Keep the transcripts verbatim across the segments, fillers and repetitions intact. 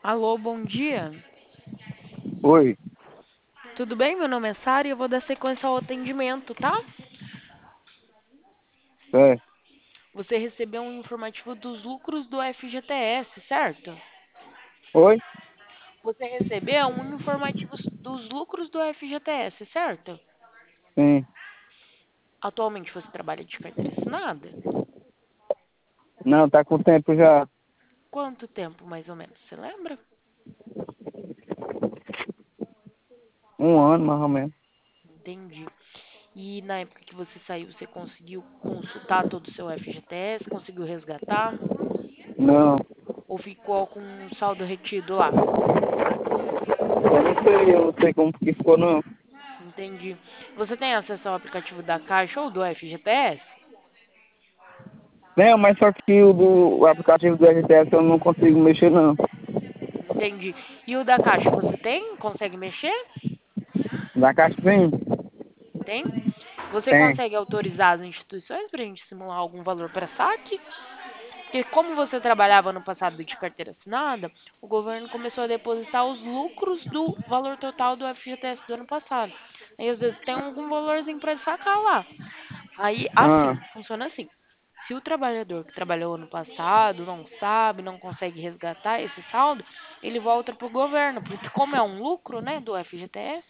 Alô, bom dia. Oi, Tudo bem? Meu nome é Sara e eu vou dar sequência ao atendimento, tá? é. Você recebeu um informativo dos lucros do F G T S, certo? Oi? Você recebeu um informativo dos lucros do F G T S, certo? Sim. Atualmente você trabalha de carteira assinada? Não, tá com tempo já. Quanto tempo, mais ou menos? Você lembra? Um ano, mais ou menos. Entendi. E na época que você saiu, você conseguiu consultar todo o seu F G T S? Conseguiu resgatar? Não, Ou ficou com um saldo retido lá? eu não sei, eu não sei como que ficou, não. Entendi. Você tem acesso ao aplicativo da Caixa ou do F G T S? Não, mas só que o do o aplicativo do R T S eu não consigo mexer, não. Entendi. E o da Caixa, você tem? Consegue mexer? Na caixa sim? Tem? Você Tem. consegue autorizar as instituições para a gente simular algum valor para saque? Porque como você trabalhava no passado de carteira assinada, o governo começou a depositar os lucros do valor total do F G T S do ano passado. Aí às vezes tem algum valorzinho para sacar lá. Aí, Ah, assim, funciona assim. Se o trabalhador que trabalhou ano passado não sabe, não consegue resgatar esse saldo, ele volta para o governo, porque como é um lucro, né, do F G T S,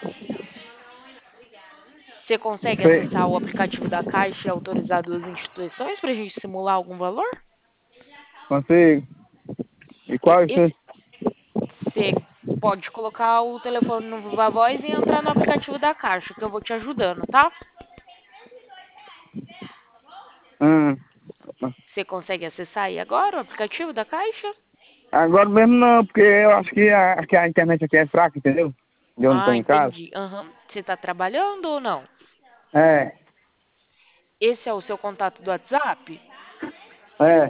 você consegue sei. acessar o aplicativo da Caixa e autorizar duas instituições para a gente simular algum valor? Consigo. E E- qual é o seu? Esse, você pode colocar o telefone no Viva Voz e entrar no aplicativo da Caixa, que eu vou te ajudando, tá? Ah, Você consegue acessar aí agora o aplicativo da Caixa? agora mesmo não, porque eu acho que a, que a internet aqui é fraca, entendeu? Eu não tô Ah, em casa. entendi. Aham. Você está trabalhando ou não? É, Esse é o seu contato do WhatsApp? é.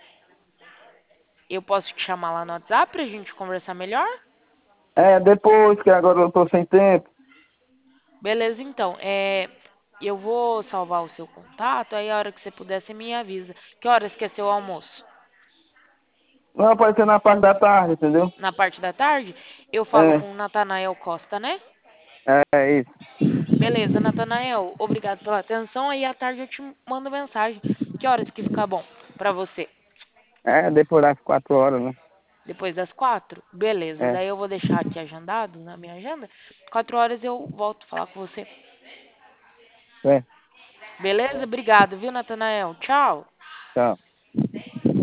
Eu posso te chamar lá no WhatsApp pra gente conversar melhor? É, depois, que agora eu tô sem tempo. Beleza, então. É, eu vou salvar o seu contato, aí a hora que você puder, você me avisa. Que horas que é seu almoço? Não, pode ser na parte da tarde, entendeu? Na parte da tarde? Eu falo É, com o Natanael Costa, né? é, é isso. Beleza, Natanael, obrigado pela atenção. Aí à tarde eu te mando mensagem. Que horas que fica bom pra você? É, depois das quatro horas, né? Depois das quatro? Beleza, É, daí eu vou deixar aqui agendado na minha agenda. Quatro horas eu volto a falar com você. é. Beleza? Obrigado, viu, Natanael? Tchau. Tchau.